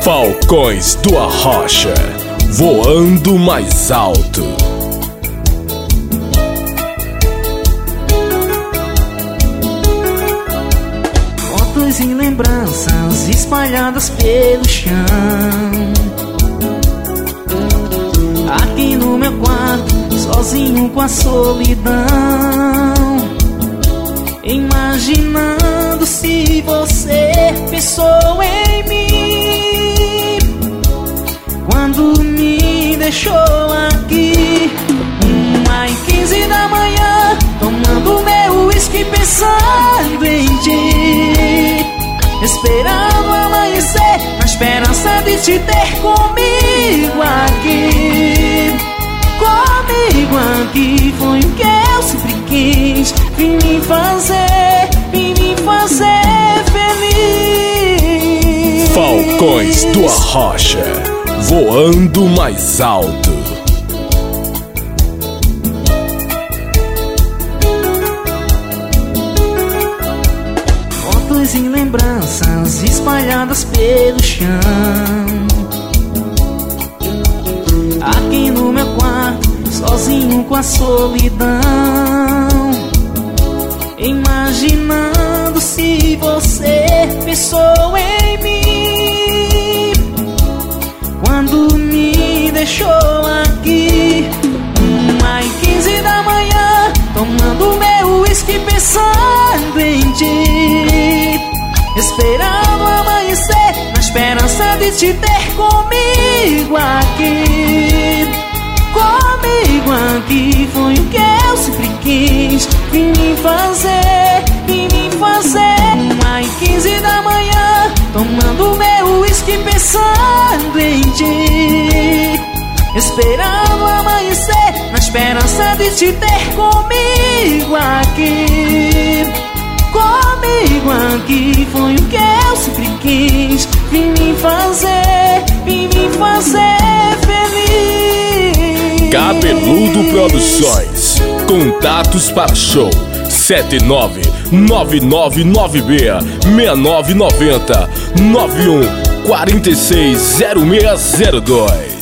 Falcões do Arrocha, voando mais alto. Fotos e lembranças espalhadas pelo chão. Aqui no meu quarto, sozinho com a solidão, imaginando se você pensou em mim quando me deixou aqui. 1h15 da manhã, tomando meu uísque, pensando em ti, esperando amanhecer, na esperança de te ter comigo aqui. Comigo aqui foi o que eu sempre quis. Vim me fazer feliz. Falcões do Arrocha, voando mais alto. Fotos e lembranças espalhadas pelo chão. Aqui no meu quarto, sozinho com a solidão, imaginando se você pensou em mim quando me deixou aqui. 1h15 da manhã, tomando meu uísque, pensando em ti, esperando amanhecer, na esperança de te ter comigo aqui. Comigo aqui foi o que eu sempre quis. Vim me fazer 1h15 da manhã, tomando meu uísque, pensando em ti, esperando amanhecer, na esperança de te ter comigo aqui. Comigo aqui foi o que eu sempre quis. Vim me fazer feliz. Cabeludo Produções. Contatos para show 7999B6990 91 460602.